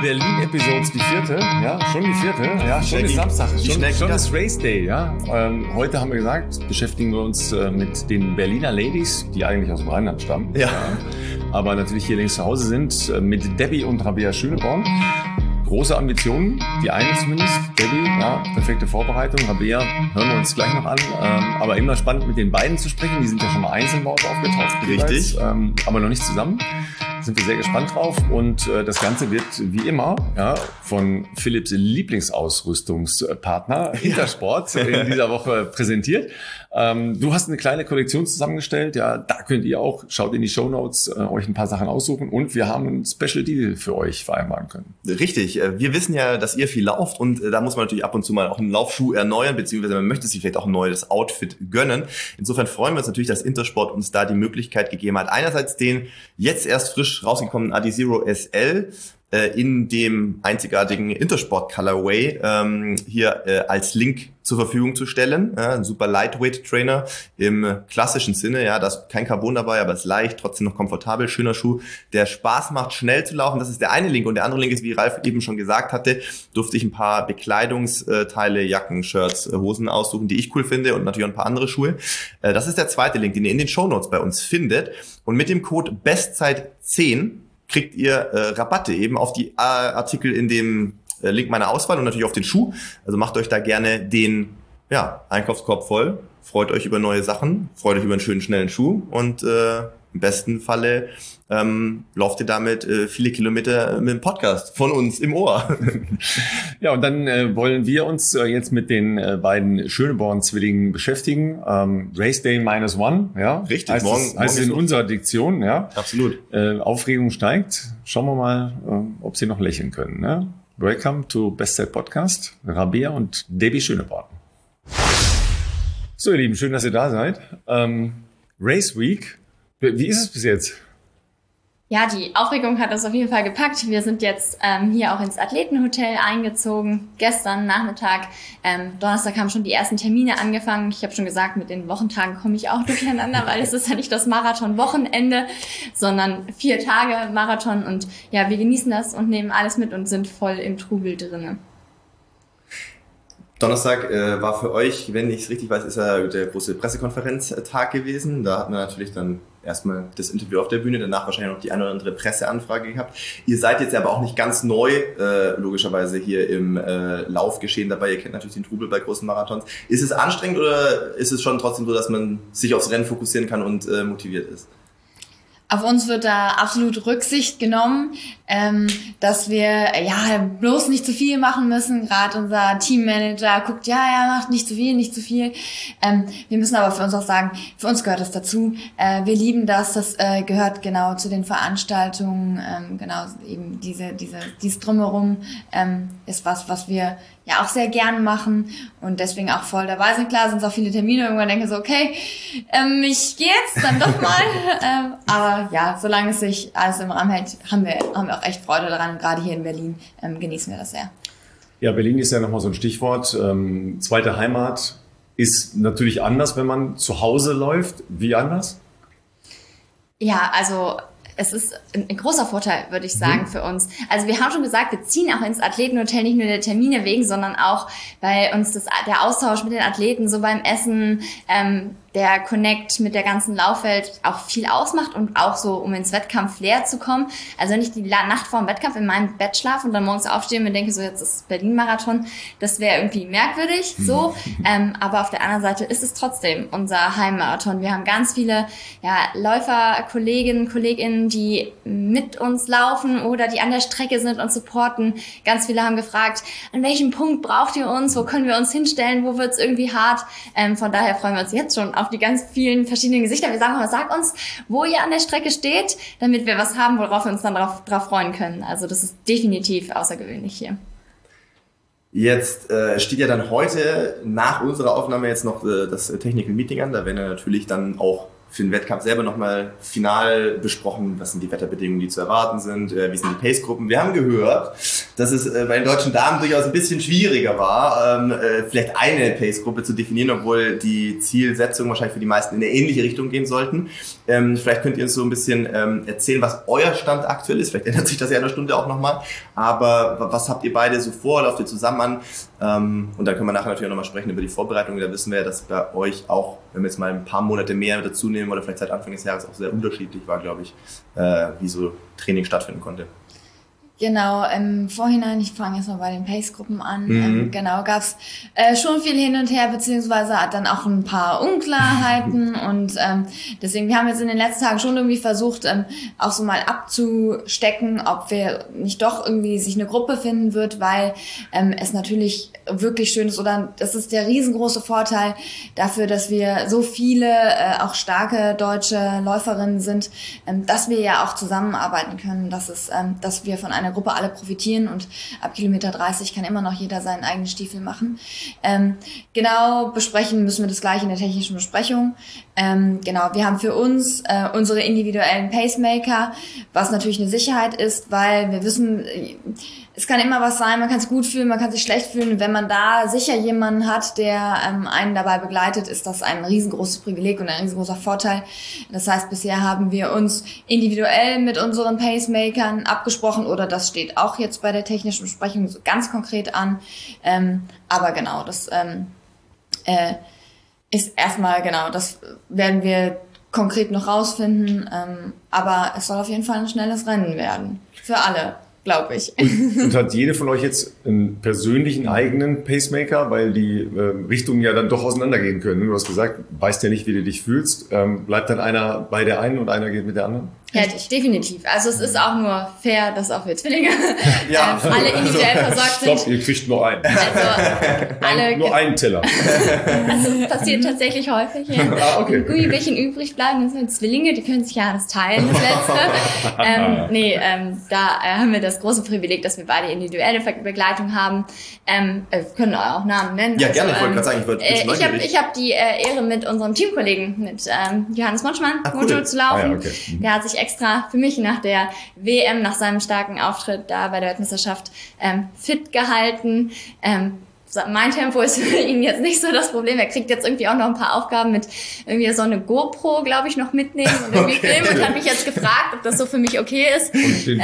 Berlin-Episodes, die vierte, ja, schon die vierte, ja, schon ist Samstag, schon ist Race Day, ja. Heute haben wir gesagt, beschäftigen wir uns mit den Berliner Ladies, die eigentlich aus dem Rheinland stammen, ja. Aber natürlich hier längst zu Hause sind, mit Debbie und Rabea Schöneborn. Große Ambitionen, die eine zumindest. Debbie, ja, perfekte Vorbereitung. Rabea hören wir uns gleich noch an. Aber immer spannend, mit den beiden zu sprechen. Die sind ja schon mal einzeln bei uns aufgetaucht. Richtig. Aber noch nicht zusammen. Sind wir sehr gespannt drauf. Und das Ganze wird wie immer von Philipps Lieblingsausrüstungspartner Intersport in dieser Woche präsentiert. Du hast eine kleine Kollektion zusammengestellt. Ja, da könnt ihr auch, schaut in die Shownotes, euch ein paar Sachen aussuchen. Und wir haben einen Special Deal für euch vereinbaren können. Richtig. Wir wissen ja, dass ihr viel lauft und da muss man natürlich ab und zu mal auch einen Laufschuh erneuern, beziehungsweise man möchte sich vielleicht auch ein neues Outfit gönnen. Insofern freuen wir uns natürlich, dass Intersport uns da die Möglichkeit gegeben hat. Einerseits den jetzt erst frisch rausgekommenen Adizero SL in dem einzigartigen Intersport Colorway hier als Link zur Verfügung zu stellen. Ein super Lightweight Trainer im klassischen Sinne. Ja, da ist kein Carbon dabei, aber ist leicht, trotzdem noch komfortabel. Schöner Schuh, der Spaß macht, schnell zu laufen. Das ist der eine Link. Und der andere Link ist, wie Ralf eben schon gesagt hatte, durfte ich ein paar Bekleidungsteile, Jacken, Shirts, Hosen aussuchen, die ich cool finde und natürlich auch ein paar andere Schuhe. Das ist der zweite Link, den ihr in den Shownotes bei uns findet. Und mit dem Code BESTZEIT10 kriegt ihr Rabatte eben auf die Artikel in dem Link meiner Auswahl und natürlich auf den Schuh. Also macht euch da gerne den Einkaufskorb voll, freut euch über neue Sachen, freut euch über einen schönen, schnellen Schuh und im besten Falle lauft ihr damit viele Kilometer mit dem Podcast von uns im Ohr. Ja, und dann wollen wir uns jetzt mit den beiden Schöneborn-Zwillingen beschäftigen. Race Day -1, ja. Richtig, morgen heißt es in unserer Diktion, ja. Absolut. Aufregung steigt. Schauen wir mal, ob sie noch lächeln können. Ne? Welcome to Bestzeit Podcast, Rabea und Debbie Schöneborn. So, ihr Lieben, schön, dass ihr da seid. Race Week. Wie ist es bis jetzt? Ja, die Aufregung hat uns auf jeden Fall gepackt. Wir sind jetzt hier auch ins Athletenhotel eingezogen. Gestern Nachmittag, Donnerstag haben schon die ersten Termine angefangen. Ich habe schon gesagt, mit den Wochentagen komme ich auch durcheinander, weil es ist ja nicht das Marathon-Wochenende, sondern 4 Tage Marathon. Und ja, wir genießen das und nehmen alles mit und sind voll im Trubel drinne. Donnerstag war für euch, wenn ich es richtig weiß, ist ja der große Pressekonferenztag gewesen. Da hatten wir natürlich dann erstmal das Interview auf der Bühne, danach wahrscheinlich noch die eine oder andere Presseanfrage gehabt. Ihr seid jetzt aber auch nicht ganz neu, logischerweise hier im Laufgeschehen dabei. Ihr kennt natürlich den Trubel bei großen Marathons. Ist es anstrengend oder ist es schon trotzdem so, dass man sich aufs Rennen fokussieren kann und motiviert ist? Auf uns wird da absolut Rücksicht genommen, dass wir bloß nicht zu viel machen müssen. Gerade unser Teammanager guckt, macht nicht zu viel, nicht zu viel. Wir müssen aber für uns auch sagen, für uns gehört das dazu. Wir lieben das, das gehört genau zu den Veranstaltungen. Genau eben dieses Drumherum ist was wir ja auch sehr gern machen und deswegen auch voll dabei sind. Klar sind es auch viele Termine, irgendwann denke so, okay, ich gehe jetzt dann doch mal. Aber ja, solange es sich alles im Rahmen hält, haben wir auch echt Freude daran. Und gerade hier in Berlin genießen wir das sehr. Ja, Berlin ist ja nochmal so ein Stichwort. Zweite Heimat ist natürlich anders, wenn man zu Hause läuft. Wie anders? Ja, also es ist ein großer Vorteil, würde ich sagen, für uns. Also wir haben schon gesagt, wir ziehen auch ins Athletenhotel nicht nur der Termine wegen, sondern auch, weil uns der Austausch mit den Athleten so beim Essen, der Connect mit der ganzen Laufwelt auch viel ausmacht und auch so, um ins Wettkampf-Flair zu kommen. Also wenn ich die Nacht vor dem Wettkampf in meinem Bett schlafe und dann morgens aufstehe und mir denke, so jetzt ist Berlin-Marathon, das wäre irgendwie merkwürdig, so. Aber auf der anderen Seite ist es trotzdem unser Heimmarathon. Wir haben ganz viele Läufer, Kolleginnen, die mit uns laufen oder die an der Strecke sind und supporten. Ganz viele haben gefragt, an welchem Punkt braucht ihr uns? Wo können wir uns hinstellen? Wo wird's irgendwie hart? Von daher freuen wir uns jetzt schon auf die ganz vielen verschiedenen Gesichter. Wir sagen mal, sag uns, wo ihr an der Strecke steht, damit wir was haben, worauf wir uns dann drauf freuen können. Also das ist definitiv außergewöhnlich hier. Jetzt steht ja dann heute nach unserer Aufnahme jetzt noch das Technical Meeting an. Da werden ja natürlich dann auch für den Wettkampf selber nochmal final besprochen, was sind die Wetterbedingungen, die zu erwarten sind, wie sind die Pace-Gruppen. Wir haben gehört, dass es bei den deutschen Damen durchaus ein bisschen schwieriger war, vielleicht eine Pace-Gruppe zu definieren, obwohl die Zielsetzungen wahrscheinlich für die meisten in eine ähnliche Richtung gehen sollten. Vielleicht könnt ihr uns so ein bisschen erzählen, was euer Stand aktuell ist. Vielleicht ändert sich das ja in einer Stunde auch nochmal. Aber was habt ihr beide so vor? Lauft ihr zusammen an? Und dann können wir nachher natürlich auch nochmal sprechen über die Vorbereitung. Da wissen wir ja, dass bei euch auch, wenn wir jetzt mal ein paar Monate mehr dazu nehmen oder vielleicht seit Anfang des Jahres auch sehr unterschiedlich war, glaube ich, wie so Training stattfinden konnte. Genau, im Vorhinein, ich fange jetzt mal bei den Pace-Gruppen an, genau, gab's schon viel hin und her, beziehungsweise hat dann auch ein paar Unklarheiten und deswegen, wir haben jetzt in den letzten Tagen schon irgendwie versucht, auch so mal abzustecken, ob wir nicht doch irgendwie sich eine Gruppe finden wird, weil es natürlich wirklich schön ist, oder das ist der riesengroße Vorteil dafür, dass wir so viele auch starke deutsche Läuferinnen sind, dass wir ja auch zusammenarbeiten können, dass wir von einer Gruppe alle profitieren und ab Kilometer 30 kann immer noch jeder seinen eigenen Stiefel machen. Genau besprechen müssen wir das gleich in der technischen Besprechung. Genau, wir haben für uns unsere individuellen Pacemaker, was natürlich eine Sicherheit ist, weil wir wissen, es kann immer was sein, man kann es gut fühlen, man kann sich schlecht fühlen. Wenn man da sicher jemanden hat, der einen dabei begleitet, ist das ein riesengroßes Privileg und ein riesengroßer Vorteil. Das heißt, bisher haben wir uns individuell mit unseren Pacemakern abgesprochen, oder das steht auch jetzt bei der technischen Besprechung so ganz konkret an. Aber genau, das ist erstmal, genau, das werden wir konkret noch rausfinden. Aber es soll auf jeden Fall ein schnelles Rennen werden. Für alle, glaube ich. Und hat jede von euch jetzt einen persönlichen eigenen Pacemaker, weil die Richtungen ja dann doch auseinandergehen können? Du hast gesagt, weißt ja nicht, wie du dich fühlst. Bleibt dann einer bei der einen und einer geht mit der anderen? Ja, definitiv. Also es ist auch nur fair, dass auch wir Zwillinge alle individuell versorgt sind. Stopp, ihr kriegt nur einen. Also alle nur einen Teller. Also es passiert tatsächlich häufig. Ja. Okay. Wenn Gummibärchen übrig bleiben, das sind Zwillinge, die können sich ja alles teilen, das Letzte. Da haben wir das große Privileg, dass wir beide individuelle Begleitung haben. Können auch Namen nennen. Ja, gerne, ich wollte gerade sagen, ich hab die Ehre, mit unserem Teamkollegen, mit Johannes Monschmann, Mojo zu laufen. Okay. Der hat sich extra für mich nach der WM, nach seinem starken Auftritt da bei der Weltmeisterschaft fit gehalten. Mein Tempo ist für ihn jetzt nicht so das Problem. Er kriegt jetzt irgendwie auch noch ein paar Aufgaben mit irgendwie so eine GoPro, glaube ich, noch mitnehmen und irgendwie filmen und hat mich jetzt gefragt, ob das so für mich okay ist. Und den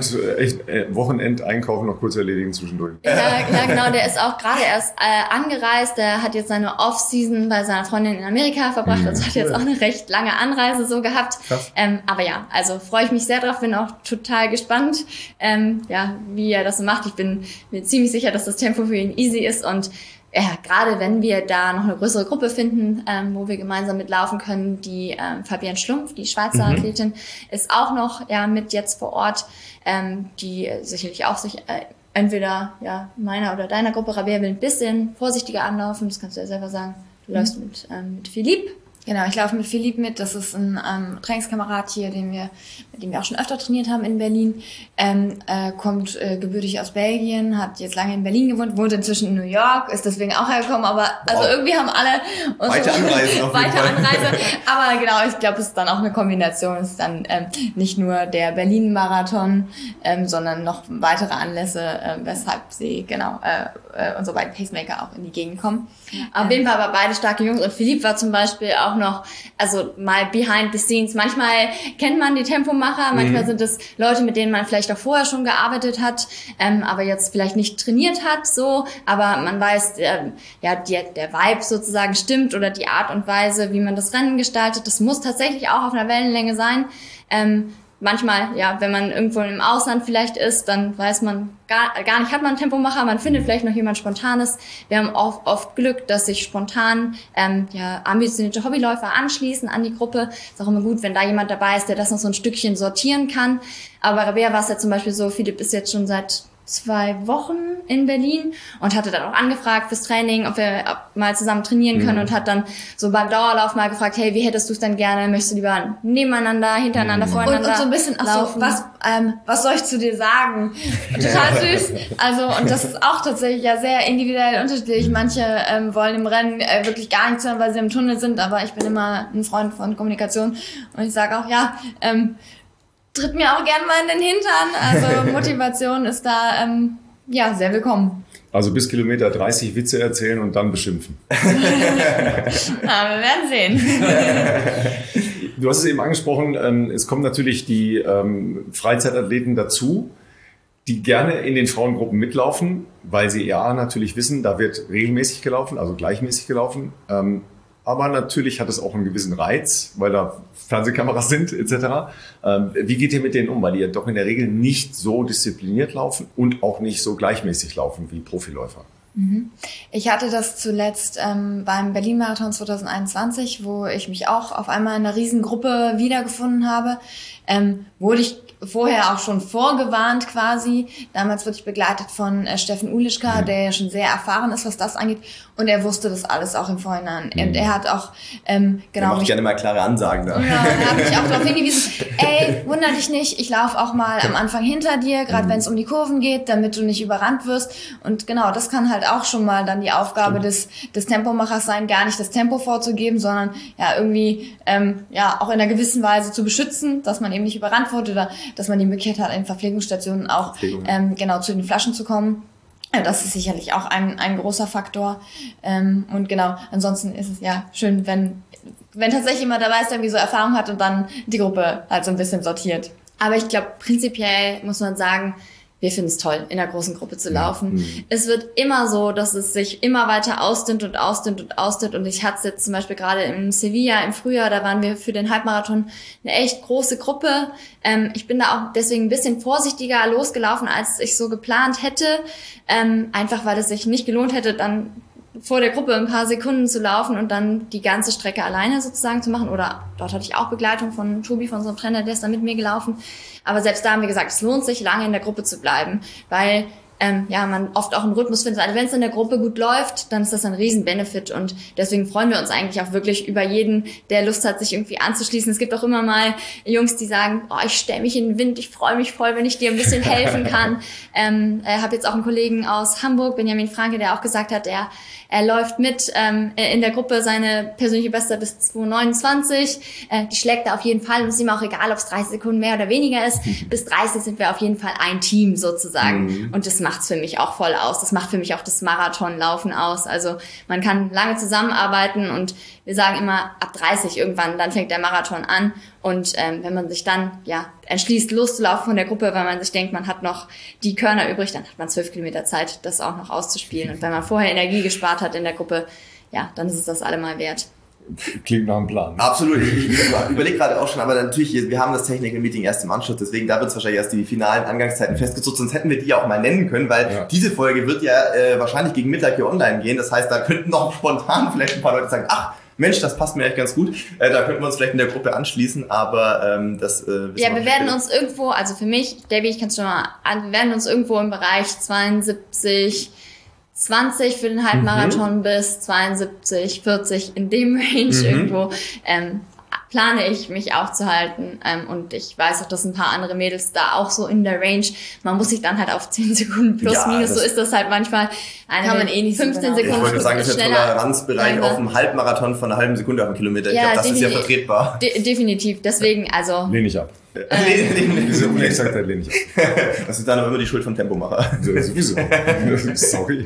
Wochenendeinkauf noch kurz erledigen zwischendurch. Ja, genau. Der ist auch gerade erst angereist. Der hat jetzt seine Off-Season bei seiner Freundin in Amerika verbracht. Also hat jetzt auch eine recht lange Anreise so gehabt. Aber ja, also freue ich mich sehr drauf. Bin auch total gespannt, wie er das so macht. Ich bin mir ziemlich sicher, dass das Tempo für ihn easy ist. Und gerade wenn wir da noch eine größere Gruppe finden, wo wir gemeinsam mitlaufen können, die Fabienne Schlumpf, die Schweizer Athletin, ist auch noch mit jetzt vor Ort, die sicherlich auch sich entweder meiner oder deiner Gruppe, Rabea, will ein bisschen vorsichtiger anlaufen, das kannst du ja selber sagen. Du läufst mit Philippe. Genau, ich laufe mit Philippe mit. Das ist ein Trainingskamerad hier, mit dem wir auch schon öfter trainiert haben in Berlin. Kommt gebürtig aus Belgien, hat jetzt lange in Berlin gewohnt, wohnt inzwischen in New York, ist deswegen auch hergekommen. Aber also irgendwie haben alle weite Anreise. Aber genau, ich glaube, es ist dann auch eine Kombination. Es ist dann nicht nur der Berlin-Marathon, sondern noch weitere Anlässe, weshalb sie unsere beiden Pacemaker auch in die Gegend kommen. Auf jeden Fall aber beide starke Jungs. Und Philippe war zum Beispiel auch noch, also mal behind the scenes. Manchmal kennt man die Tempomacher, manchmal sind es Leute, mit denen man vielleicht auch vorher schon gearbeitet hat, aber jetzt vielleicht nicht trainiert hat, so. Aber man weiß, der Vibe sozusagen stimmt oder die Art und Weise, wie man das Rennen gestaltet. Das muss tatsächlich auch auf einer Wellenlänge sein. Manchmal, wenn man irgendwo im Ausland vielleicht ist, dann weiß man gar nicht, hat man einen Tempomacher, man findet vielleicht noch jemand Spontanes. Wir haben oft Glück, dass sich spontan ambitionierte Hobbyläufer anschließen an die Gruppe. Ist auch immer gut, wenn da jemand dabei ist, der das noch so ein Stückchen sortieren kann. Aber bei Rabea war es ja zum Beispiel so, Philipp ist jetzt schon seit 2 Wochen in Berlin und hatte dann auch angefragt fürs Training, ob wir mal zusammen trainieren können und hat dann so beim Dauerlauf mal gefragt, hey, wie hättest du es denn gerne? Möchtest du lieber nebeneinander, hintereinander, voreinander und so ein bisschen, was soll ich zu dir sagen? Total süß. Also, und das ist auch tatsächlich ja sehr individuell unterschiedlich. Manche wollen im Rennen wirklich gar nichts hören, weil sie im Tunnel sind, aber ich bin immer ein Freund von Kommunikation und ich sage auch, ja, tritt mir auch gern mal in den Hintern. Also Motivation ist da sehr willkommen. Also bis Kilometer 30 Witze erzählen und dann beschimpfen. Na, wir werden sehen. Du hast es eben angesprochen, es kommen natürlich die Freizeitathleten dazu, die gerne in den Frauengruppen mitlaufen, weil sie natürlich wissen, da wird regelmäßig gelaufen, also gleichmäßig gelaufen. Aber natürlich hat es auch einen gewissen Reiz, weil da Fernsehkameras sind etc. Wie geht ihr mit denen um? Weil die ja doch in der Regel nicht so diszipliniert laufen und auch nicht so gleichmäßig laufen wie Profiläufer. Ich hatte das zuletzt beim Berlin-Marathon 2021, wo ich mich auch auf einmal in einer Riesengruppe wiedergefunden habe. Wurde ich vorher auch schon vorgewarnt quasi. Damals wurde ich begleitet von Steffen Ulischka, der ja schon sehr erfahren ist, was das angeht. Und er wusste das alles auch im Vorhinein. Und er hat auch, er macht gerne mal klare Ansagen da. Genau, er hat mich auch darauf hingewiesen, ey, wunder dich nicht, ich laufe auch mal am Anfang hinter dir, gerade wenn es um die Kurven geht, damit du nicht überrannt wirst. Und genau, das kann halt auch schon mal dann die Aufgabe des Tempomachers sein, gar nicht das Tempo vorzugeben, sondern ja irgendwie auch in einer gewissen Weise zu beschützen, dass man eben nicht überrannt wird oder dass man die Möglichkeit hat, in Verpflegungsstationen auch zu den Flaschen zu kommen. Das ist sicherlich auch ein großer Faktor. Und genau, ansonsten ist es ja schön, wenn tatsächlich jemand dabei ist, der irgendwie so Erfahrung hat und dann die Gruppe halt so ein bisschen sortiert. Aber ich glaube, prinzipiell muss man sagen, wir finden es toll, in einer großen Gruppe zu laufen. Es wird immer so, dass es sich immer weiter ausdünnt und ausdünnt und ausdünnt. Und ich hatte es jetzt zum Beispiel gerade in Sevilla im Frühjahr, da waren wir für den Halbmarathon eine echt große Gruppe. Ich bin da auch deswegen ein bisschen vorsichtiger losgelaufen, als ich so geplant hätte. Einfach, weil es sich nicht gelohnt hätte, dann vor der Gruppe ein paar Sekunden zu laufen und dann die ganze Strecke alleine sozusagen zu machen. Oder dort hatte ich auch Begleitung von Tobi, von unserem Trainer, der ist da mit mir gelaufen. Aber selbst da haben wir gesagt, es lohnt sich, lange in der Gruppe zu bleiben, weil man oft auch einen Rhythmus findet. Also wenn es in der Gruppe gut läuft, dann ist das ein Riesen-Benefit und deswegen freuen wir uns eigentlich auch wirklich über jeden, der Lust hat, sich irgendwie anzuschließen. Es gibt auch immer mal Jungs, die sagen, ich stelle mich in den Wind, ich freue mich voll, wenn ich dir ein bisschen helfen kann. Habe jetzt auch einen Kollegen aus Hamburg, Benjamin Franke, der auch gesagt hat, er läuft mit in der Gruppe seine persönliche Bestzeit bis 2,29. Die schlägt er auf jeden Fall und es ist ihm auch egal, ob es 30 Sekunden mehr oder weniger ist. Bis 30 sind wir auf jeden Fall ein Team sozusagen und das macht's für mich auch voll aus. Das macht für mich auch das Marathonlaufen aus. Also man kann lange zusammenarbeiten und wir sagen immer, ab 30 irgendwann, dann fängt der Marathon an. Und wenn man sich dann entschließt, loszulaufen von der Gruppe, weil man sich denkt, man hat noch die Körner übrig, dann hat man 12 Kilometer Zeit, das auch noch auszuspielen. Und wenn man vorher Energie gespart hat in der Gruppe, dann ist es das allemal wert. Klingt nach einem Plan. Absolut. Ich überlege gerade auch schon, aber natürlich, wir haben das Technical Meeting erst im Anschluss, deswegen da wird es wahrscheinlich erst die finalen Angangszeiten festgezogen, sonst hätten wir die ja auch mal nennen können, weil diese Folge wird wahrscheinlich gegen Mittag hier online gehen. Das heißt, da könnten noch spontan vielleicht ein paar Leute sagen, ach, Mensch, das passt mir echt ganz gut. Da könnten wir uns vielleicht in der Gruppe anschließen, aber das wir werden uns irgendwo, also für mich, Debbie, ich kann es schon mal wir werden uns irgendwo im Bereich 72, 20 für den Halbmarathon bis 72, 40 in dem Range irgendwo plane ich mich aufzuhalten und ich weiß auch, dass ein paar andere Mädels da auch so in der Range, man muss sich dann halt auf 10 Sekunden plus minus, so ist das halt manchmal, kann man eh nicht 15 so genau. Sekunden ich wollte sagen, das ist der Toleranzbereich auf dem Halbmarathon von einer halben Sekunde auf einen Kilometer. Ich glaube, das ist ja vertretbar. Definitiv, deswegen also... Lehne ich ab. Diese Unexaktheit lehne ich ab. Das ist dann aber immer die Schuld vom Tempomacher. Sowieso. Sorry.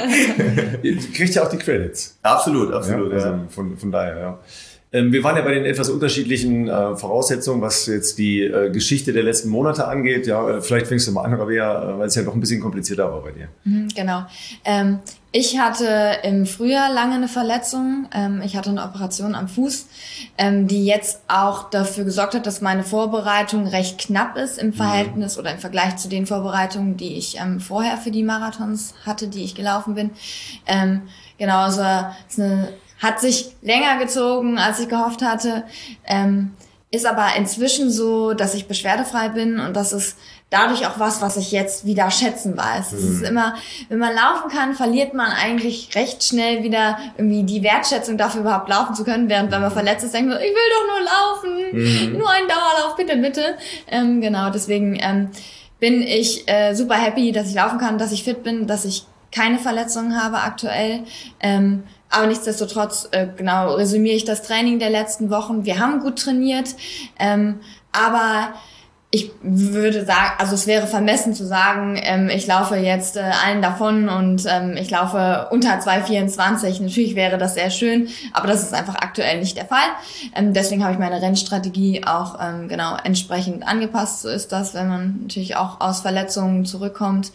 Ihr kriegt ja auch die Credits. Absolut. Also von daher, Wir waren ja bei den etwas unterschiedlichen Voraussetzungen, was jetzt die Geschichte der letzten Monate angeht. Ja, vielleicht fängst du mal an, Rabea, weil es ja doch ein bisschen komplizierter war bei dir. Genau. Ich hatte im Frühjahr lange eine Verletzung. Ich hatte eine Operation am Fuß, die jetzt auch dafür gesorgt hat, dass meine Vorbereitung recht knapp ist im Verhältnis oder im Vergleich zu den Vorbereitungen, die ich vorher für die Marathons hatte, die ich gelaufen bin. Also hat sich länger gezogen, als ich gehofft hatte. ist aber inzwischen so, dass ich beschwerdefrei bin und das ist dadurch auch was ich jetzt wieder schätzen weiß. Es ist immer, wenn man laufen kann, verliert man eigentlich recht schnell wieder irgendwie die Wertschätzung dafür, überhaupt laufen zu können, während wenn man verletzt ist, denkt man, ich will doch nur laufen, nur einen Dauerlauf, bitte, bitte. Genau, deswegen bin ich super happy, dass ich laufen kann, dass ich fit bin, dass ich keine Verletzungen habe aktuell. Aber nichtsdestotrotz, genau, resümiere ich das Training der letzten Wochen. Wir haben gut trainiert, aber ich würde sagen, also es wäre vermessen zu sagen, ich laufe jetzt allen davon und ich laufe unter 2,24. Natürlich wäre das sehr schön, aber das ist einfach aktuell nicht der Fall. Deswegen habe ich meine Rennstrategie auch genau entsprechend angepasst. So ist das, wenn man natürlich auch aus Verletzungen zurückkommt.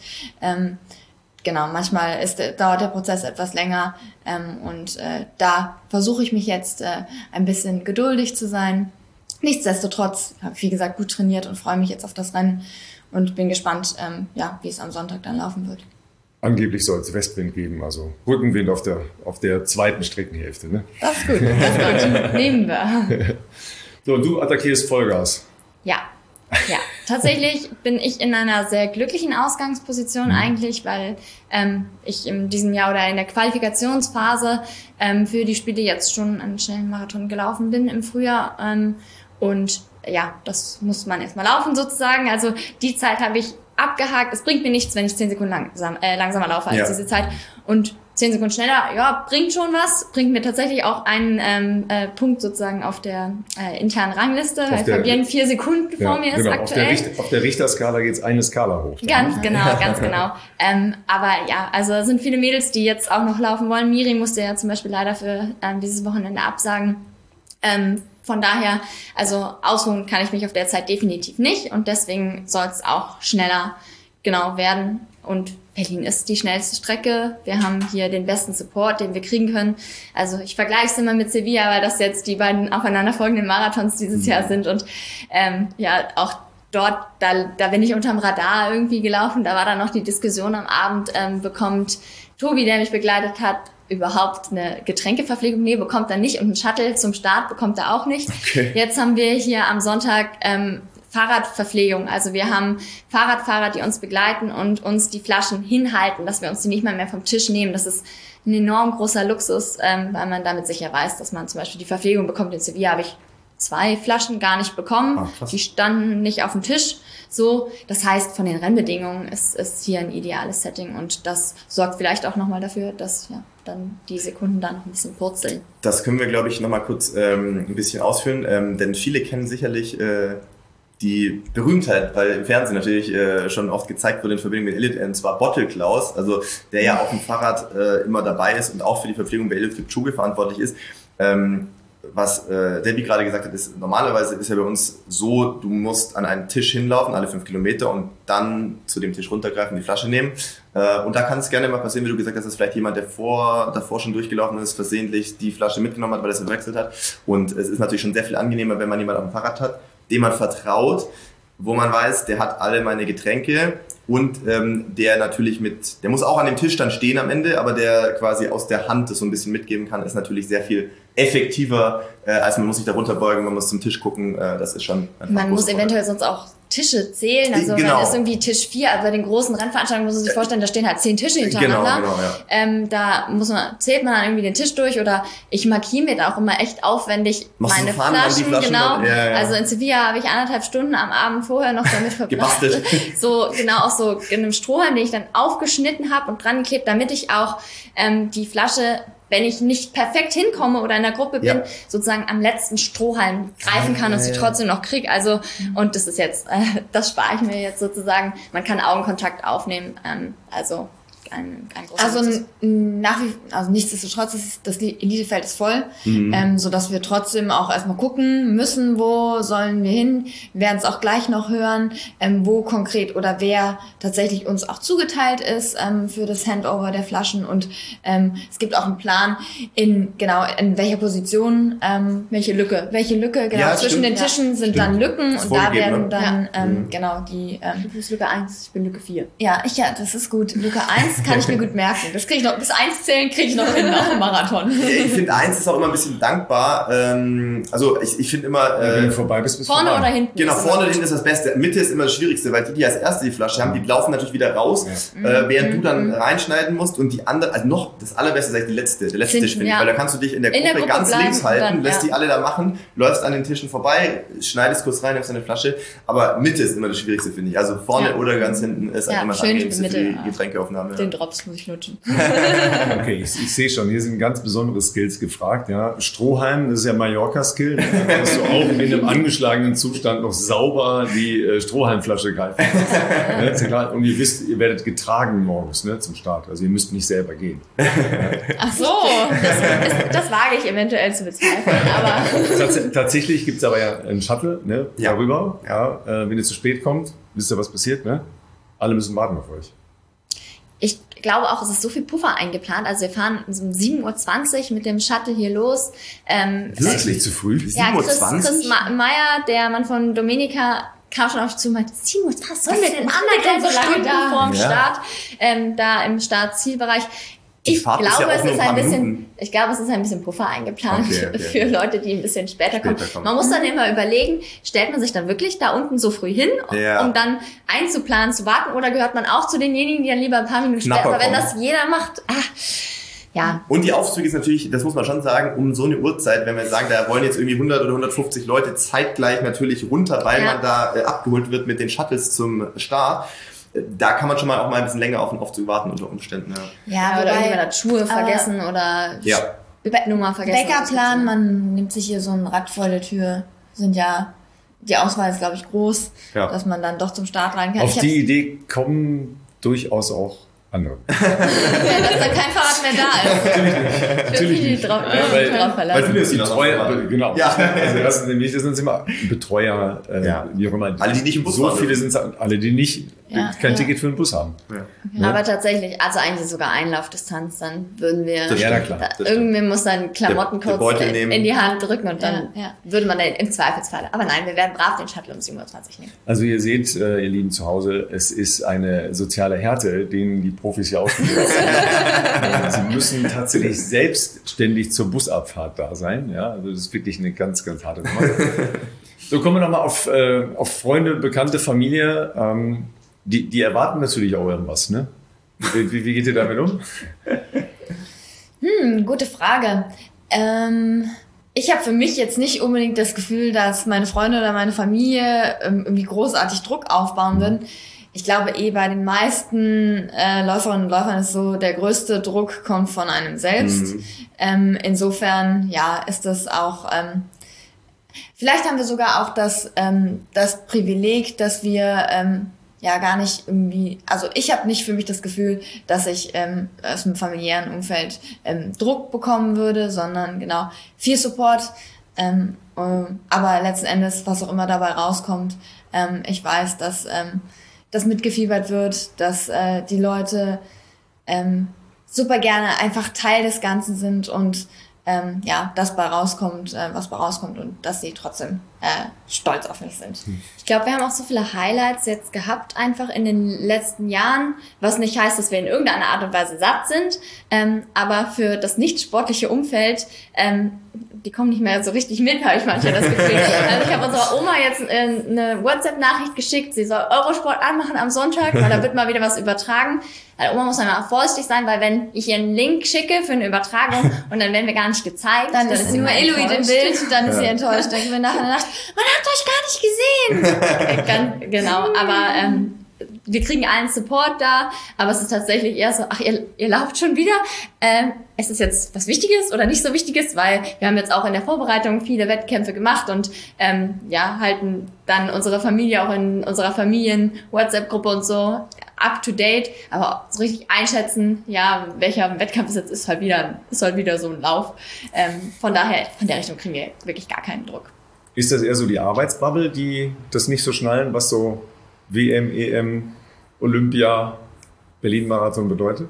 Genau, manchmal dauert der Prozess etwas länger und da versuche ich mich jetzt ein bisschen geduldig zu sein. Nichtsdestotrotz habe ich, wie gesagt, gut trainiert und freue mich jetzt auf das Rennen und bin gespannt, wie es am Sonntag dann laufen wird. Angeblich soll es Westwind geben, also Rückenwind auf der zweiten Streckenhälfte. Ne? Das ist gut, das ist gut. Nehmen wir. So, und du attackierst Vollgas. Ja, tatsächlich bin ich in einer sehr glücklichen Ausgangsposition eigentlich, weil ich in diesem Jahr oder in der Qualifikationsphase für die Spiele jetzt schon einen schnellen Marathon gelaufen bin im Frühjahr. Und ja, das muss man erstmal laufen sozusagen. Also die Zeit habe ich abgehakt. Es bringt mir nichts, wenn ich 10 Sekunden langsamer laufe als diese Zeit. Und 10 Sekunden schneller, ja, bringt schon was. Bringt mir tatsächlich auch einen Punkt sozusagen auf der internen Rangliste, weil Fabienne 4 Sekunden vor mir ist aktuell. Auf der Richterskala geht's eine Skala hoch. Ganz genau. Aber ja, also es sind viele Mädels, die jetzt auch noch laufen wollen. Miri musste ja zum Beispiel leider für dieses Wochenende absagen. Von daher, also ausruhen kann ich mich auf der Zeit definitiv nicht und deswegen soll es auch schneller genau werden. Und Berlin ist die schnellste Strecke. Wir haben hier den besten Support, den wir kriegen können. Also ich vergleiche es immer mit Sevilla, weil das jetzt die beiden aufeinanderfolgenden Marathons dieses Jahr sind. Und auch dort, da bin ich unterm Radar irgendwie gelaufen. Da war dann noch die Diskussion am Abend, bekommt Tobi, der mich begleitet hat, überhaupt eine Getränkeverpflegung? Nee, bekommt er nicht. Und einen Shuttle zum Start bekommt er auch nicht. Okay. Jetzt haben wir hier am Sonntag Fahrradverpflegung. Also wir haben Fahrradfahrer, die uns begleiten und uns die Flaschen hinhalten, dass wir uns die nicht mehr vom Tisch nehmen. Das ist ein enorm großer Luxus, weil man damit sicher weiß, dass man zum Beispiel die Verpflegung bekommt. In Sevilla habe ich 2 Flaschen gar nicht bekommen. Die standen nicht auf dem Tisch. So, das heißt, von den Rennbedingungen ist hier ein ideales Setting und das sorgt vielleicht auch nochmal dafür, dass dann die Sekunden da noch ein bisschen purzeln. Das können wir, glaube ich, nochmal kurz ein bisschen ausführen, denn viele kennen sicherlich die Berühmtheit, weil im Fernsehen natürlich schon oft gezeigt wurde in Verbindung mit Eliud, und zwar Bottle Klaus, also der ja auf dem Fahrrad immer dabei ist und auch für die Verpflegung bei Eliud Kipchoge verantwortlich ist. Was Debbie gerade gesagt hat, ist, normalerweise ist ja bei uns so, du musst an einen Tisch hinlaufen, alle 5 Kilometer und dann zu dem Tisch runtergreifen, die Flasche nehmen. Und da kann es gerne mal passieren, wie du gesagt hast, dass vielleicht jemand, der davor schon durchgelaufen ist, versehentlich die Flasche mitgenommen hat, weil er es verwechselt hat. Und es ist natürlich schon sehr viel angenehmer, wenn man jemanden auf dem Fahrrad hat, dem man vertraut, wo man weiß, der hat alle meine Getränke und der natürlich der muss auch an dem Tisch dann stehen am Ende, aber der quasi aus der Hand das so ein bisschen mitgeben kann, ist natürlich sehr viel effektiver, als man muss sich da runterbeugen, man muss zum Tisch gucken, das ist schon einfach man muss eventuell sonst auch Tische zählen, also wenn es irgendwie Tisch 4, also bei den großen Rennveranstaltungen muss man sich vorstellen, da stehen halt 10 Tische hintereinander. Genau, da zählt man dann irgendwie den Tisch durch oder ich markiere mir da auch immer echt aufwendig meine Flaschen, genau. Ja. Also in Sevilla habe ich 1,5 Stunden am Abend vorher noch damit verbracht. So, genau, auch so in einem Strohhalm, den ich dann aufgeschnitten habe und dran geklebt, damit ich auch die Flasche, wenn ich nicht perfekt hinkomme oder in der Gruppe bin, sozusagen am letzten Strohhalm greifen kann und sie trotzdem noch kriege. Also, und das ist jetzt, das spare ich mir jetzt sozusagen. Man kann Augenkontakt aufnehmen, also ein großer also nichtsdestotrotz ist das Elitefeld ist voll, so dass wir trotzdem auch erstmal gucken müssen, wo sollen wir hin. Wir werden es auch gleich noch hören, wo konkret oder wer tatsächlich uns auch zugeteilt ist für das Handover der Flaschen und es gibt auch einen Plan in welcher Position welche Lücke genau zwischen den Tischen sind dann Lücken und da werden dann die du bist Lücke 1, ich bin Lücke 4. Ja, das ist gut. Lücke 1 kann ich mir gut merken. Das kriege ich noch, bis 1 zählen kriege ich noch hin auf dem Marathon. Ich finde 1 ist auch immer ein bisschen dankbar. Also ich finde immer... wenn du vorbei bist, bist vorne vorbei. oder hinten? Genau, vorne oder hinten ist das Beste. Mitte ist immer das Schwierigste, weil die als erste die Flasche haben, die laufen natürlich wieder raus, während du dann reinschneiden musst und die anderen, also noch das Allerbeste ist eigentlich der letzte Tisch, finde ich, weil da kannst du dich in der Gruppe ganz links halten, dann, lässt die alle da machen, läufst an den Tischen vorbei, schneidest kurz rein, nimmst deine Flasche, aber Mitte ist immer das Schwierigste, finde ich. Also vorne oder ganz hinten ist halt immer das Angenehmste für die Getränkeaufnahme. Den Drops muss ich lutschen. Okay, ich sehe schon, hier sind ganz besondere Skills gefragt. Ja. Strohhalm, das ist ja Mallorca-Skill. Da musst du auch in einem angeschlagenen Zustand noch sauber die Strohhalmflasche greifen. Ja, ist ja klar. Und ihr wisst, ihr werdet getragen morgens, ne, zum Start. Also ihr müsst nicht selber gehen. Ach so, das wage ich eventuell zu bezweifeln. Aber Tatsächlich gibt's aber ja einen Shuttle, ne, darüber. Ja, wenn ihr zu spät kommt, wisst ihr, was passiert, ne? Alle müssen warten auf euch. ich glaube auch, es ist so viel Puffer eingeplant. Also wir fahren um 7.20 Uhr mit dem Shuttle hier los. Wirklich zu früh? Ja, Chris Meyer, der Mann von Domenica, kam schon auf mich zu und meinte, 7 Uhr, was sollen wir denn anderthalb Stunden vorm Start, da im Startzielbereich? Ich glaube, es ist ein bisschen Puffer eingeplant für Leute, die ein bisschen später kommen. Man muss dann immer überlegen, stellt man sich dann wirklich da unten so früh hin, um dann einzuplanen, zu warten, oder gehört man auch zu denjenigen, die dann lieber ein paar Minuten später, aber wenn das jeder macht, ja. Und die Aufzüge ist natürlich, das muss man schon sagen, um so eine Uhrzeit, wenn wir sagen, da wollen jetzt irgendwie 100 oder 150 Leute zeitgleich natürlich runter, weil man da abgeholt wird mit den Shuttles zum Start. Da kann man schon mal auch mal ein bisschen länger auf den Aufzug warten unter Umständen. Ja, oder irgendjemand hat Schuhe vergessen oder Bettnummer vergessen. Backup-Plan, man nimmt sich hier so ein Rad vor der Tür. Die Auswahl ist, glaube ich, groß, dass man dann doch zum Start rein kann. Auf die Idee kommen durchaus auch andere. Dass da kein Fahrrad mehr da ist. Natürlich nicht. Weil viele sind Betreuer, genau. Ja. Also das sind immer Betreuer, wie auch immer. Alle, die nicht im Bus so fahren. Viele sind alle, die nicht kein Ticket für den Bus haben. Ja. Okay. Aber tatsächlich, also eigentlich sogar Einlaufdistanz, dann würden wir... Klar. Irgendwie muss dann Klamotten kurz in die Hand drücken und dann würde man dann im Zweifelsfall... Aber nein, wir werden brav den Shuttle um 7.20 Uhr nehmen. Also ihr seht, ihr Lieben zu Hause, es ist eine soziale Härte, denen die Profis ja ausgesetzt sind. Sie müssen tatsächlich selbstständig zur Busabfahrt da sein. Ja, also das ist wirklich eine ganz, ganz harte Nummer. So, kommen wir nochmal auf Freunde, Bekannte, Familie. Die erwarten natürlich auch irgendwas, ne? Wie geht ihr damit um? Gute Frage. Ich habe für mich jetzt nicht unbedingt das Gefühl, dass meine Freunde oder meine Familie irgendwie großartig Druck aufbauen würden. Ich glaube bei den meisten Läuferinnen und Läufern ist so, der größte Druck kommt von einem selbst. Insofern, ist das auch... vielleicht haben wir sogar auch das Privileg, dass wir gar nicht irgendwie... Also ich habe nicht für mich das Gefühl, dass ich aus dem familiären Umfeld Druck bekommen würde, sondern genau viel Support. Aber letzten Endes, was auch immer dabei rauskommt, ich weiß, dass mitgefiebert wird, dass die Leute super gerne einfach Teil des Ganzen sind und das bei rauskommt, was bei rauskommt und dass sie trotzdem stolz auf mich sind. Ich glaube, wir haben auch so viele Highlights jetzt gehabt, einfach in den letzten Jahren, was nicht heißt, dass wir in irgendeiner Art und Weise satt sind, aber für das nicht sportliche Umfeld, die kommen nicht mehr so richtig mit, habe ich manchmal das Gefühl. Also ich habe unserer Oma jetzt eine WhatsApp-Nachricht geschickt, sie soll Eurosport anmachen am Sonntag, weil da wird mal wieder was übertragen. Weil Oma muss dann mal vorsichtig sein, weil wenn ich ihr einen Link schicke für eine Übertragung und dann werden wir gar nicht gezeigt, dann ist nur Eloid im Bild, dann ist sie enttäuscht. Dann wir nachher Nacht, man hat euch gar nicht gesehen. Genau, aber wir kriegen allen Support da, aber es ist tatsächlich eher so, ihr lauft schon wieder. Es ist jetzt was Wichtiges oder nicht so Wichtiges, weil wir haben jetzt auch in der Vorbereitung viele Wettkämpfe gemacht und halten dann unsere Familie auch in unserer Familien-WhatsApp-Gruppe und so up to date, aber so richtig einschätzen, welcher Wettkampf es jetzt ist halt wieder so ein Lauf. Von daher, von der Richtung kriegen wir wirklich gar keinen Druck. Ist das eher so die Arbeitsbubble, die das nicht so schnallen, was so WM, EM, Olympia, Berlin-Marathon bedeutet?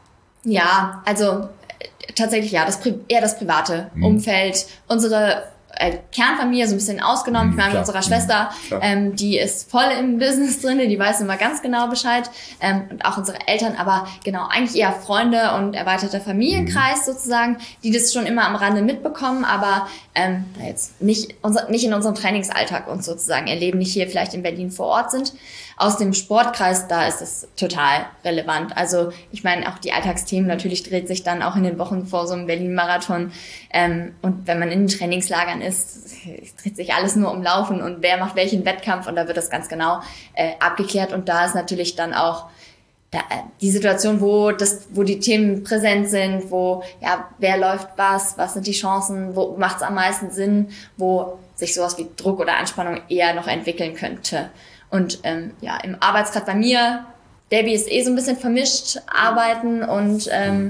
Ja, also tatsächlich eher das private Umfeld. Unsere Kernfamilie so ein bisschen ausgenommen. Ich meine, mit unserer Schwester, die ist voll im Business drin, die weiß immer ganz genau Bescheid. Und auch unsere Eltern, aber genau, eigentlich eher Freunde und erweiterter Familienkreis sozusagen, die das schon immer am Rande mitbekommen, aber da jetzt nicht in unserem Trainingsalltag uns sozusagen erleben, nicht hier vielleicht in Berlin vor Ort sind. Aus dem Sportkreis, da ist es total relevant. Also ich meine, auch die Alltagsthemen natürlich dreht sich dann auch in den Wochen vor so einem Berlin-Marathon. Und wenn man in den Trainingslagern ist, dreht sich alles nur um Laufen und wer macht welchen Wettkampf und da wird das ganz genau abgeklärt. Und da ist natürlich dann auch die Situation, wo die Themen präsent sind, wo wer läuft was sind die Chancen, wo macht es am meisten Sinn, wo sich sowas wie Druck oder Anspannung eher noch entwickeln könnte. Und im Arbeitskreis bei mir, Debbie ist so ein bisschen vermischt, Arbeiten und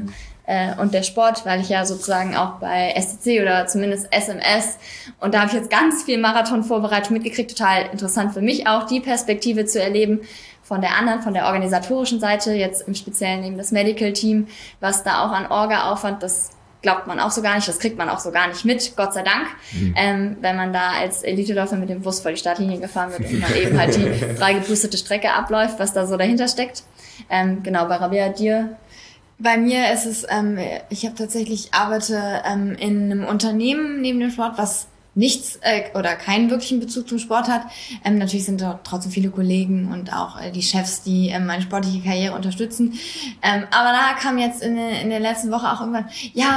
der Sport, weil ich ja sozusagen auch bei STC oder zumindest SMS und da habe ich jetzt ganz viel Marathonvorbereitung mitgekriegt, total interessant für mich auch, die Perspektive zu erleben von der organisatorischen Seite, jetzt im Speziellen eben das Medical Team, was da auch an Orga-Aufwand, das glaubt man auch so gar nicht, das kriegt man auch so gar nicht mit, Gott sei Dank, wenn man da als Eliteläufer mit dem Bus vor die Startlinie gefahren wird und dann eben halt die frei gepustete Strecke abläuft, was da so dahinter steckt. Genau, bei Rabea, dir? Bei mir ist es, ich arbeite in einem Unternehmen neben dem Sport, was nichts oder keinen wirklichen Bezug zum Sport hat. Natürlich sind dort trotzdem viele Kollegen und auch die Chefs, die meine sportliche Karriere unterstützen. Aber da kam jetzt in der letzten Woche auch irgendwann,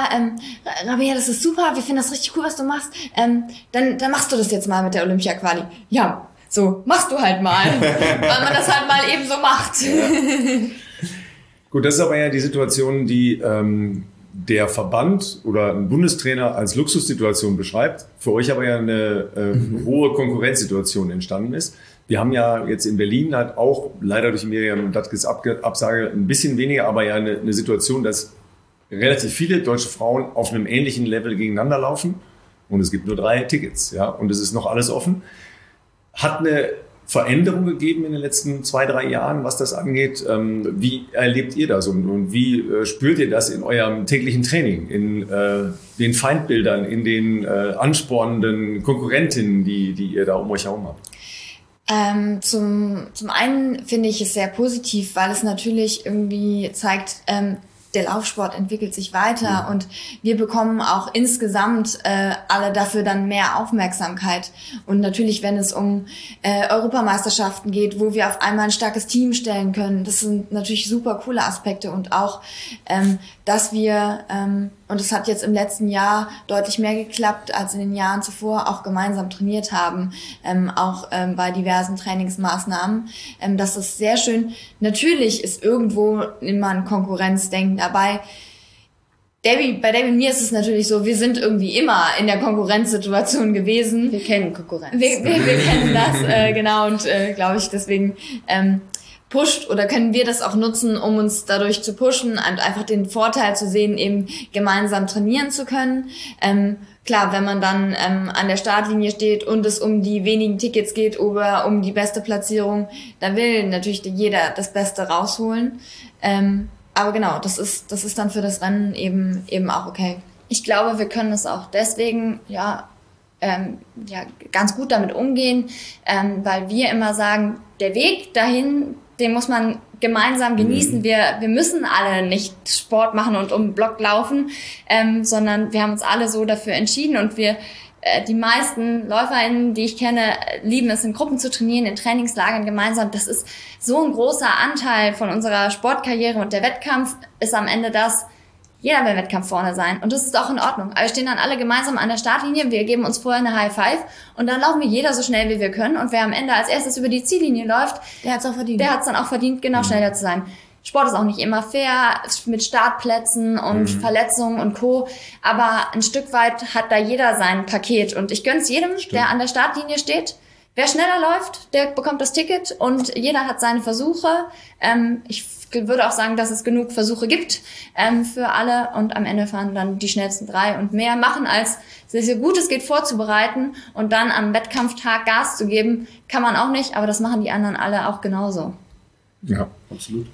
Rabea, das ist super, wir finden das richtig cool, was du machst. Dann machst du das jetzt mal mit der Olympia-Quali. Ja, so, machst du halt mal. Weil man das halt mal eben so macht. Ja. Gut, das ist aber ja die Situation, die der Verband oder ein Bundestrainer als Luxussituation beschreibt, für euch aber ja eine hohe Konkurrenzsituation entstanden ist. Wir haben ja jetzt in Berlin halt auch leider durch Miriam Dattges Absage ein bisschen weniger, aber ja eine Situation, dass relativ viele deutsche Frauen auf einem ähnlichen Level gegeneinander laufen und es gibt nur 3 Tickets, ja, und es ist noch alles offen. Hat eine Veränderung gegeben in den letzten 2-3 Jahren, was das angeht. Wie erlebt ihr das und wie spürt ihr das in eurem täglichen Training, in den Feindbildern, in den anspornenden Konkurrentinnen, die ihr da um euch herum habt? Zum einen finde ich es sehr positiv, weil es natürlich irgendwie zeigt, der Laufsport entwickelt sich weiter und wir bekommen auch insgesamt alle dafür dann mehr Aufmerksamkeit. Und natürlich, wenn es um Europameisterschaften geht, wo wir auf einmal ein starkes Team stellen können, das sind natürlich super coole Aspekte und auch, dass wir, und es hat jetzt im letzten Jahr deutlich mehr geklappt als in den Jahren zuvor, auch gemeinsam trainiert haben, auch bei diversen Trainingsmaßnahmen. Das ist sehr schön. Natürlich ist irgendwo immer ein Konkurrenzdenken dabei. Bei Debbie und mir ist es natürlich so, wir sind irgendwie immer in der Konkurrenzsituation gewesen. Wir kennen Konkurrenz. Wir kennen das, genau, und glaube ich, deswegen pusht oder können wir das auch nutzen, um uns dadurch zu pushen und einfach den Vorteil zu sehen, eben gemeinsam trainieren zu können. Klar, wenn man dann an der Startlinie steht und es um die wenigen Tickets geht oder um die beste Platzierung, da will natürlich jeder das Beste rausholen. Aber genau, das ist dann für das Rennen eben auch okay. Ich glaube, wir können es auch deswegen ganz gut damit umgehen, weil wir immer sagen, der Weg dahin, den muss man gemeinsam genießen. Wir müssen alle nicht Sport machen und um den Block laufen, sondern wir haben uns alle so dafür entschieden und die meisten LäuferInnen, die ich kenne, lieben es, in Gruppen zu trainieren, in Trainingslagern gemeinsam. Das ist so ein großer Anteil von unserer Sportkarriere und der Wettkampf ist am Ende das, jeder will im Wettkampf vorne sein und das ist auch in Ordnung. Aber wir stehen dann alle gemeinsam an der Startlinie, wir geben uns vorher eine High Five und dann laufen wir jeder so schnell, wie wir können und wer am Ende als erstes über die Ziellinie läuft, der hat es auch verdient. Der hat es dann auch verdient, genau schneller zu sein. Sport ist auch nicht immer fair mit Startplätzen und Verletzungen und Co. Aber ein Stück weit hat da jeder sein Paket und ich gönn's jedem, der an der Startlinie steht. Wer schneller läuft, der bekommt das Ticket und jeder hat seine Versuche. Ich würde auch sagen, dass es genug Versuche gibt für alle und am Ende fahren dann die schnellsten 3 und mehr machen, als sich so gut es geht vorzubereiten und dann am Wettkampftag Gas zu geben, kann man auch nicht, aber das machen die anderen alle auch genauso. Ja, absolut.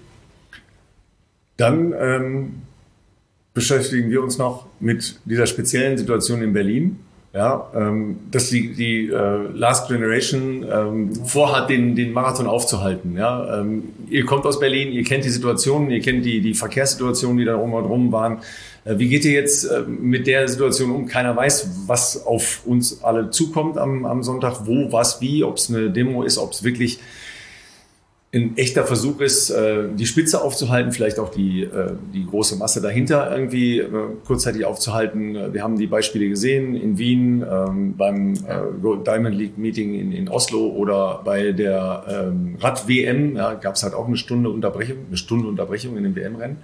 Dann beschäftigen wir uns noch mit dieser speziellen Situation in Berlin. ja, dass die Last Generation vorhat, den Marathon aufzuhalten. Ja, ihr kommt aus Berlin, ihr kennt die Situation, ihr kennt die Verkehrssituationen, die da rum waren. Wie geht ihr jetzt mit der Situation um? Keiner weiß, was auf uns alle zukommt am Sonntag, wo, was, wie, ob es eine Demo ist, ob es wirklich ein echter Versuch ist, die Spitze aufzuhalten, vielleicht auch die große Masse dahinter irgendwie kurzzeitig aufzuhalten. Wir haben die Beispiele gesehen in Wien, beim Diamond League Meeting in Oslo oder bei der Rad-WM, ja, gab es halt auch eine Stunde Unterbrechung in dem WM-Rennen.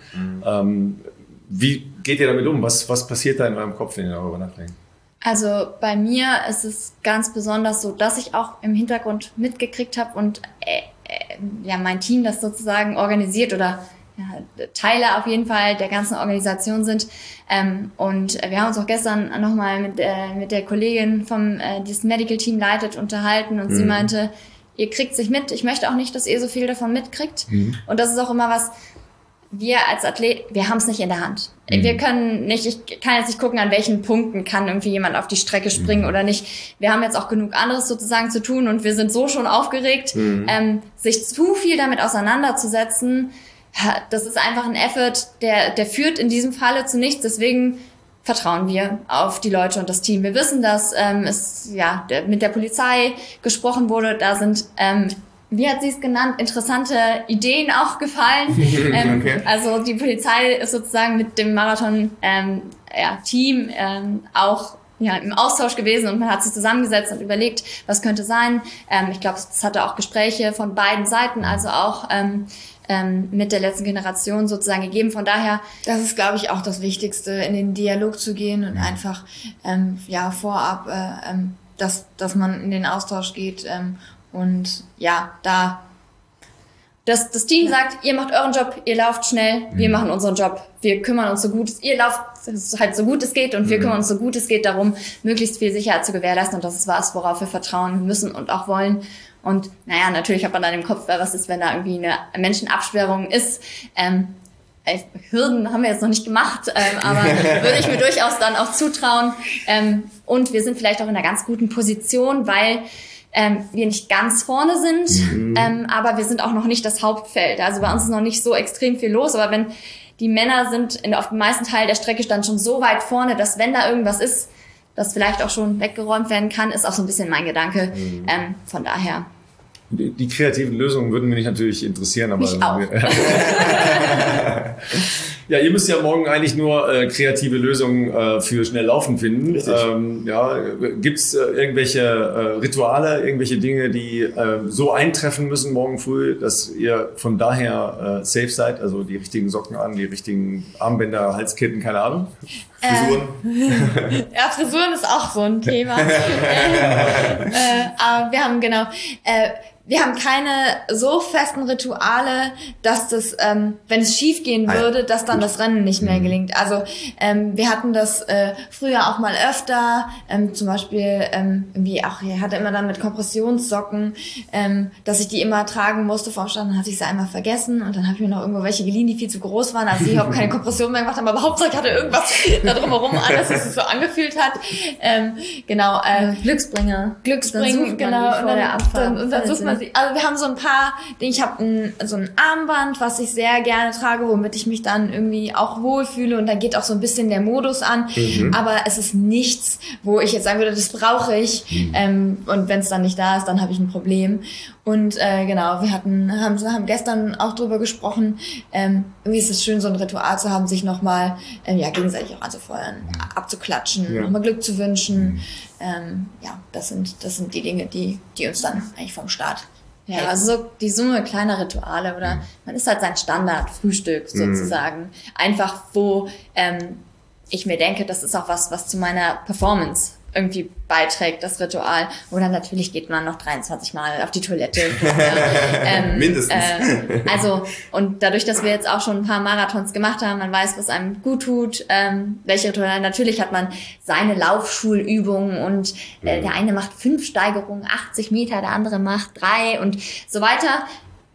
Wie geht ihr damit um? Was passiert da in eurem Kopf, wenn ihr darüber nachdenkt? Also bei mir ist es ganz besonders so, dass ich auch im Hintergrund mitgekriegt habe und mein Team das sozusagen organisiert oder Teile auf jeden Fall der ganzen Organisation sind. Und wir haben uns auch gestern nochmal mit der Kollegin die das Medical Team leitet, unterhalten und sie meinte, ihr kriegt sich mit. Ich möchte auch nicht, dass ihr so viel davon mitkriegt. Und das ist auch immer was, wir als Athlet, wir haben es nicht in der Hand. Wir können nicht, ich kann jetzt nicht gucken, an welchen Punkten kann irgendwie jemand auf die Strecke springen oder nicht. Wir haben jetzt auch genug anderes sozusagen zu tun und wir sind so schon aufgeregt. Sich zu viel damit auseinanderzusetzen, das ist einfach ein Effort, der führt in diesem Falle zu nichts. Deswegen vertrauen wir auf die Leute und das Team. Wir wissen, dass es mit der Polizei gesprochen wurde. Da sind wie hat sie es genannt, interessante Ideen auch gefallen. Okay. Also die Polizei ist sozusagen mit dem Marathon-Team auch im Austausch gewesen und man hat sich zusammengesetzt und überlegt, was könnte sein. Ich glaube, es hatte auch Gespräche von beiden Seiten, also auch mit der letzten Generation sozusagen gegeben. Von daher, das ist, glaube ich, auch das Wichtigste, in den Dialog zu gehen und einfach vorab, dass man in den Austausch geht. Und das Team sagt, ihr macht euren Job, ihr lauft schnell, wir machen unseren Job, wir kümmern uns so gut ihr lauft halt so gut es geht und wir kümmern uns so gut es geht darum, möglichst viel Sicherheit zu gewährleisten und das ist was, worauf wir vertrauen müssen und auch wollen. Und natürlich hat man dann im Kopf, was ist, wenn da irgendwie eine Menschenabsperrung ist. Hürden haben wir jetzt noch nicht gemacht, aber würde ich mir durchaus dann auch zutrauen. Und wir sind vielleicht auch in einer ganz guten Position, weil wir nicht ganz vorne sind, aber wir sind auch noch nicht das Hauptfeld. Also bei uns ist noch nicht so extrem viel los, aber wenn die Männer sind auf dem meisten Teil der Strecke dann schon so weit vorne, dass wenn da irgendwas ist, das vielleicht auch schon weggeräumt werden kann, ist auch so ein bisschen mein Gedanke. Von daher. Die kreativen Lösungen würden mich natürlich interessieren, aber mich auch. Ja, ihr müsst ja morgen eigentlich nur kreative Lösungen für schnell Laufen finden. Gibt's irgendwelche Rituale, irgendwelche Dinge, die so eintreffen müssen morgen früh, dass ihr von daher safe seid? Also die richtigen Socken an, die richtigen Armbänder, Halsketten, keine Ahnung. Frisuren? Frisuren ist auch so ein Thema. Aber wir haben wir haben keine so festen Rituale, dass das, wenn es schief gehen würde, dass dann das Rennen nicht mehr gelingt. Also wir hatten das früher auch mal öfter, zum Beispiel irgendwie auch, ich hatte immer dann mit Kompressionssocken, dass ich die immer tragen musste vorm Start, dann hatte ich sie einmal vergessen und dann habe ich mir noch irgendwo welche geliehen, die viel zu groß waren, also ich überhaupt keine Kompression mehr gemacht haben, aber Hauptsache ich hatte irgendwas da drumherum an, dass es sich so angefühlt hat. Glücksbringer, genau. Vor der Abfahrt. Und dann sucht man also wir haben so ein paar Dinge, ich habe so ein Armband, was ich sehr gerne trage, womit ich mich dann irgendwie auch wohlfühle und da geht auch so ein bisschen der Modus an, aber es ist nichts, wo ich jetzt sagen würde, das brauche ich und wenn es dann nicht da ist, dann habe ich ein Problem. Und wir haben gestern auch drüber gesprochen, irgendwie ist es schön, so ein Ritual zu haben, sich nochmal gegenseitig auch anzufeuern, abzuklatschen, nochmal Glück zu wünschen. Das sind die Dinge, die uns dann eigentlich vom Start helfen. Also so die Summe kleiner Rituale oder man ist halt sein Standardfrühstück sozusagen. Einfach, wo ich mir denke, das ist auch was zu meiner Performance irgendwie beiträgt, das Ritual. Oder natürlich geht man noch 23 Mal auf die Toilette. Mindestens. Und dadurch, dass wir jetzt auch schon ein paar Marathons gemacht haben, man weiß, was einem gut tut, welche Rituale. Natürlich hat man seine Laufschulübungen und der eine macht 5 Steigerungen, 80 Meter, der andere macht 3 und so weiter.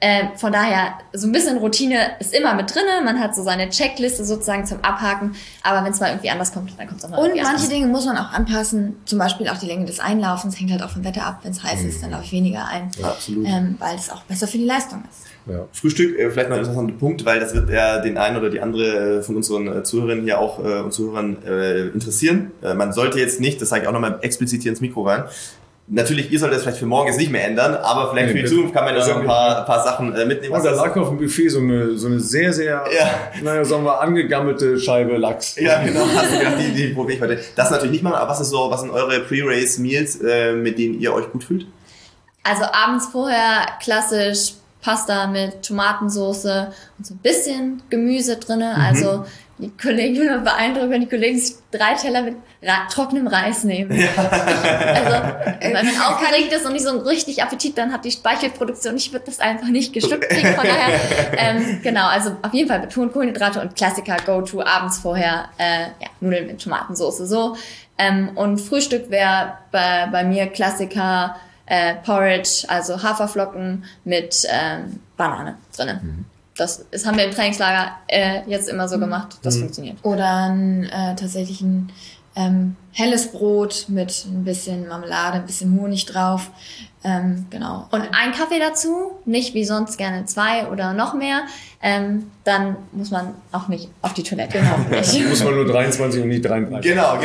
Von daher, so ein bisschen Routine ist immer mit drinne. Man hat so seine Checkliste sozusagen zum Abhaken. Aber wenn es mal irgendwie anders kommt, dann kommt es auch mal Und manche Dinge muss man auch anpassen. Zum Beispiel auch die Länge des Einlaufens hängt halt auch vom Wetter ab. Wenn es heiß ist, dann laufe ich weniger ein. Ja, absolut. Weil es auch besser für die Leistung ist. Ja. Frühstück, vielleicht noch ein interessanter Punkt, weil das wird ja den einen oder die andere von unseren Zuhörerinnen hier auch und Zuhörern interessieren. Man sollte jetzt nicht, das sage ich auch nochmal explizit hier ins Mikro rein, natürlich, ihr solltet das vielleicht für morgen jetzt nicht mehr ändern, aber vielleicht für die Zukunft kann man ja so ein paar Sachen mitnehmen. Und da lag auf dem Buffet so eine sehr, sehr, sagen wir, angegammelte Scheibe Lachs. Ja, genau, hast du gedacht, die probiere ich heute. Das natürlich nicht machen, aber was sind eure Pre-Race-Meals, mit denen ihr euch gut fühlt? Also abends vorher klassisch Pasta mit Tomatensauce und so ein bisschen Gemüse drinne. Also die Kollegen, ich bin immer beeindruckt, wenn die Kollegen sich 3 Teller mit trockenem Reis nehmen. Ja. Also wenn man aufgeregt ist und nicht so einen richtig Appetit, dann hat die Speichelproduktion, ich würde das einfach nicht gestimmt kriegen. Von daher, genau, also auf jeden Fall betont Kohlenhydrate und Klassiker Go-To abends vorher, Nudeln mit Tomatensauce so. Und Frühstück wäre bei mir Klassiker Porridge, also Haferflocken mit Banane drinnen. Das haben wir im Trainingslager jetzt immer so gemacht. Das funktioniert. Oder tatsächlich ein helles Brot mit ein bisschen Marmelade, ein bisschen Honig drauf. Genau. Und ein Kaffee dazu, nicht wie sonst gerne 2 oder noch mehr. Dann muss man auch nicht auf die Toilette. Genau. Muss man nur 23 und nicht 33. Genau.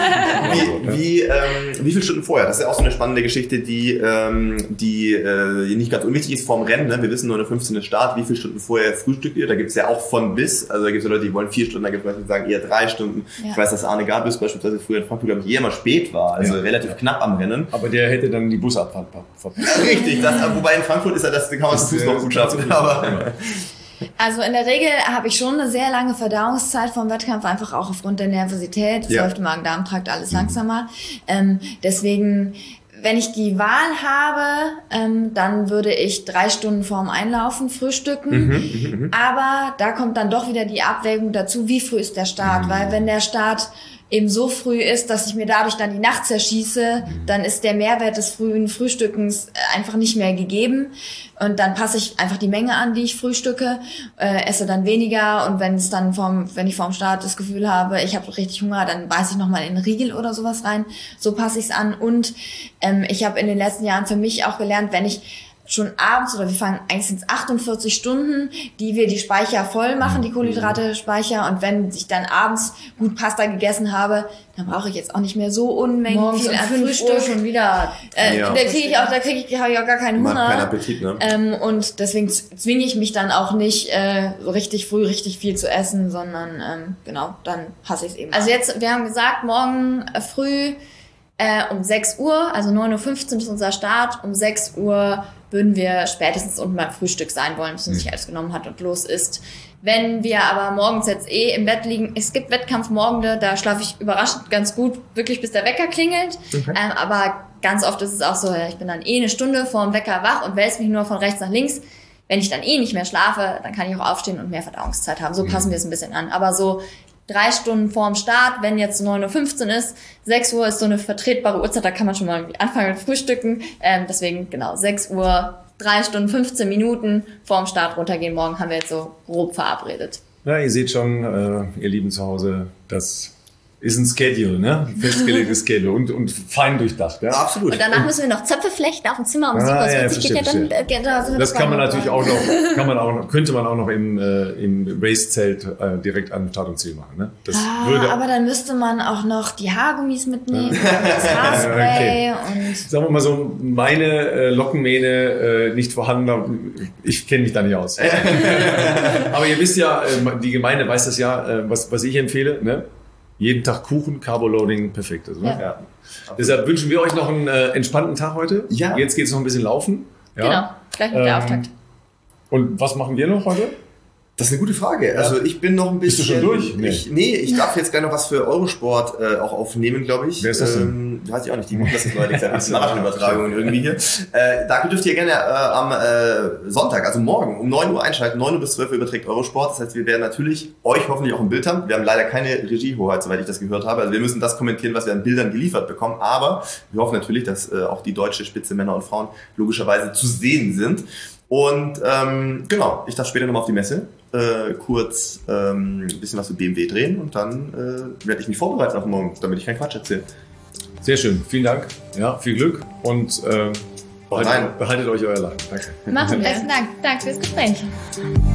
Wie viele Stunden vorher? Das ist ja auch so eine spannende Geschichte, die nicht ganz unwichtig ist vorm Rennen. Ne? Wir wissen nur eine 15. Start. Wie viele Stunden vorher frühstückt ihr? Da gibt es ja auch von bis. Also da gibt es ja Leute, die wollen 4 Stunden, da gibt es Leute, die sagen eher 3 Stunden. Ja. Ich weiß, dass Arne Gabrius beispielsweise früher in Frankfurt, glaube ich, immer spät war. Also relativ knapp am Rennen. Aber der hätte dann die Busabfahrt verpasst. Richtig, wobei in Frankfurt ist ja das, kann man zu Fuß noch gut schaffen. Aber also in der Regel habe ich schon eine sehr lange Verdauungszeit vom Wettkampf, einfach auch aufgrund der Nervosität. Es läuft im Magen-Darm-Trakt alles langsamer. Deswegen, wenn ich die Wahl habe, dann würde ich 3 Stunden vorm Einlaufen frühstücken. Aber da kommt dann doch wieder die Abwägung dazu, wie früh ist der Start. Weil wenn der Start eben so früh ist, dass ich mir dadurch dann die Nacht zerschieße, dann ist der Mehrwert des frühen Frühstückens einfach nicht mehr gegeben. Und dann passe ich einfach die Menge an, die ich frühstücke, esse dann weniger. Und wenn ich vorm Start das Gefühl habe, ich habe richtig Hunger, dann beiße ich nochmal in einen Riegel oder sowas rein. So passe ich es an. Und ich habe in den letzten Jahren für mich auch gelernt, wenn ich schon abends, oder wir fangen eigentlich sind es 48 Stunden, die wir die Speicher voll machen, die Kohlenhydrate-Speicher. Und wenn ich dann abends gut Pasta gegessen habe, dann brauche ich jetzt auch nicht mehr so Unmengen morgens viel an Frühstück. Schon wieder. Da habe ich auch gar keinen Hunger. keinen Appetit, ne? Und deswegen zwinge ich mich dann auch nicht, richtig früh richtig viel zu essen, sondern dann passe ich es eben Also jetzt, wir haben gesagt, morgen früh um 6 Uhr, also 9:15 Uhr ist unser Start. Um 6 Uhr würden wir spätestens unten beim Frühstück sein wollen, bis man sich alles genommen hat und los ist. Wenn wir aber morgens jetzt im Bett liegen, es gibt Wettkampfmorgende, da schlafe ich überraschend ganz gut, wirklich bis der Wecker klingelt. Okay. Aber ganz oft ist es auch so, ich bin dann eine Stunde vor dem Wecker wach und wälze mich nur von rechts nach links. Wenn ich dann nicht mehr schlafe, dann kann ich auch aufstehen und mehr Verdauungszeit haben. So passen wir es ein bisschen an. Aber so 3 Stunden vorm Start, wenn jetzt 9:15 Uhr ist, 6 Uhr ist so eine vertretbare Uhrzeit, da kann man schon mal anfangen mit Frühstücken. Deswegen, 6 Uhr, 3 Stunden, 15 Minuten vorm Start runtergehen. Morgen haben wir jetzt so grob verabredet. Ja, ihr seht schon, ihr Lieben zu Hause, das ist ein Schedule, ne? Festgelegtes Schedule und fein durchdacht, ja? Absolut. Und danach müssen wir noch Zöpfe flechten auf dem Zimmer um 7:40 geht ja dann. Das kann man natürlich auch noch, könnte man auch noch im Race-Zelt direkt an Start und Ziel machen, ne? Das aber dann müsste man auch noch die Haargummis mitnehmen, das Haarspray und. Sagen wir mal so, meine Lockenmähne nicht vorhanden, ich kenne mich da nicht aus. Aber ihr wisst ja, die Gemeinde weiß das ja, was ich empfehle, ne? Jeden Tag Kuchen, Carboloading, perfekt. Also, ne? Ja. Deshalb wünschen wir euch noch einen entspannten Tag heute. Ja. Jetzt geht es noch ein bisschen laufen. Ja. Genau, gleich mit der Auftakt. Und was machen wir noch heute? Das ist eine gute Frage. Also ich bin noch ein bisschen... Bist du schon durch? Ich darf jetzt gleich noch was für Eurosport auch aufnehmen, glaube ich. Wer ist das denn? Weiß ich auch nicht. Die machen das jetzt neulich. Das sind Marathon-Übertragungen irgendwie hier. Da dürft ihr gerne am Sonntag, also morgen, um 9 Uhr einschalten. 9 Uhr bis 12 Uhr überträgt Eurosport. Das heißt, wir werden natürlich euch hoffentlich auch ein Bild haben. Wir haben leider keine Regiehoheit, soweit ich das gehört habe. Also wir müssen das kommentieren, was wir an Bildern geliefert bekommen. Aber wir hoffen natürlich, dass auch die deutsche Spitze Männer und Frauen logischerweise zu sehen sind. Und genau, ich darf später nochmal auf die Messe kurz ein bisschen was für BMW drehen und dann werde ich mich vorbereiten auf morgen, damit ich keinen Quatsch erzähle. Sehr schön, vielen Dank, ja, viel Glück und behaltet euch euer Laden. Danke. Machen wir. Besten Dank. Danke fürs Gespräch.